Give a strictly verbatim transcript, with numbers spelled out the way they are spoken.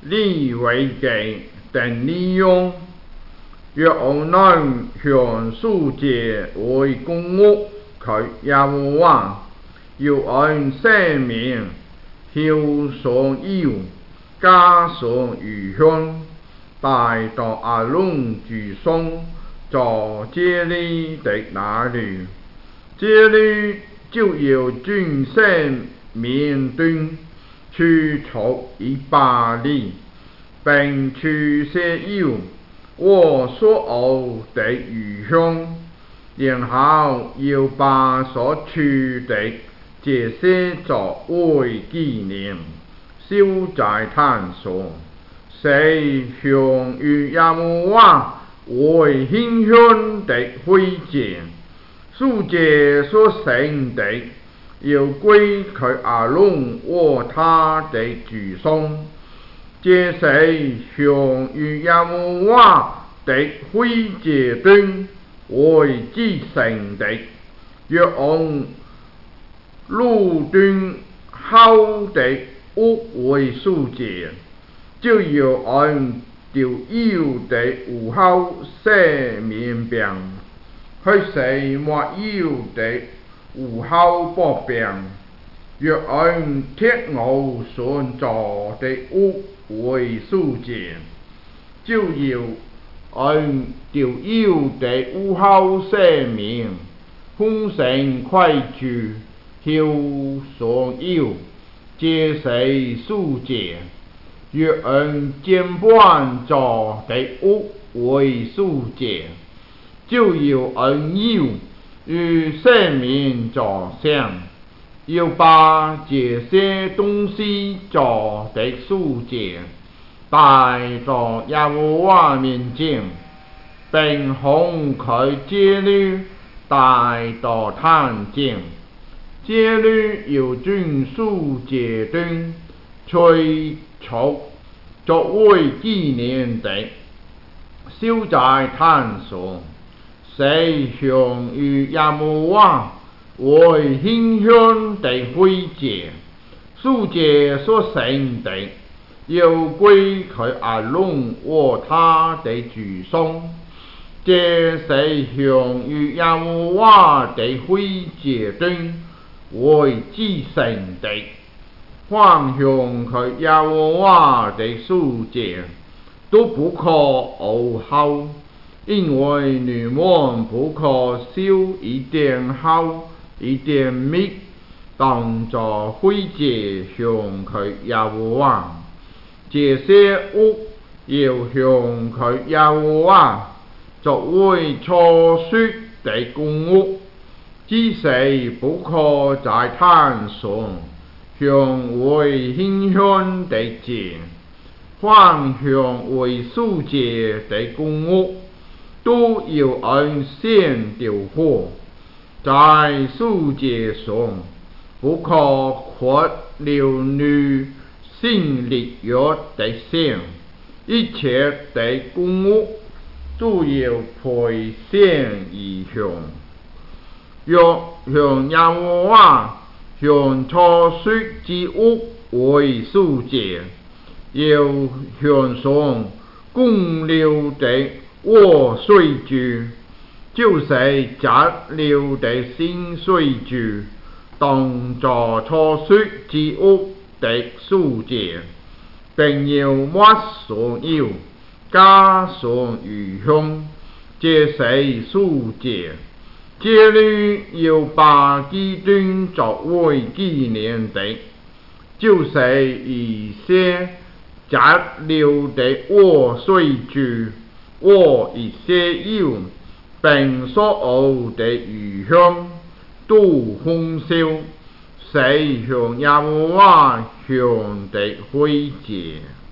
你为己定利用。若我能向书节为公屋，佢也無話，要按生命，孝所要，家所餘香，大到阿龍住松，在這裏的那裏，這裏就要轉生命斷，去除一百里，並去寫要。我所有的餘香，然後要把所取的這些作為紀念，燒在壇上，使香與耶和華為馨香的灰燼。書節所成的，要歸給阿龍和他的子孫。這是香與耶和華的灰燼端為至聖的，若按路端後的屋為書節，就要按掉腰的戶口寫明表，去寫沒腰的戶口薄表。若按鐵牛所造的屋為書節，就要按掉腰的戶口寫明，奉行規矩，孝所要，這是書節。若按鍵盤造的屋為書節，就要按腰與寫明造像。要把這些東西做的書節帶到耶和華面前，並向佢這裏帶到壇前。這裏要將書節端取出作為紀念的，燒在壇上，使香與耶和華為馨香的灰燼。書節所成的，要歸給阿龍和他的子孫。這是香與耶和華的灰燼端為至聖的。凡香給耶和華的書節，都不可敖後，因為你們不可燒一點後一點蜜，當作灰燼香給耶和華。這些屋要香給耶和華，作為初熟的公屋，只是不可在壇上香為馨香的節。凡香為書節的公屋，都要按線掉火。在書節上，不可刻流女性烈藥的像，一切的公屋都要配線而香。若向耶和華向初熟之屋為書節，要向上供流的和水柱，就是雜料的新水柱，當作初熟之屋的書節，並要抹所要，加上餘香，這是書節。這裏要把基端作為紀念的，就是一些雜料的和水柱和一些油，並所有的餘香都焚燒，是向耶和華香的灰燼。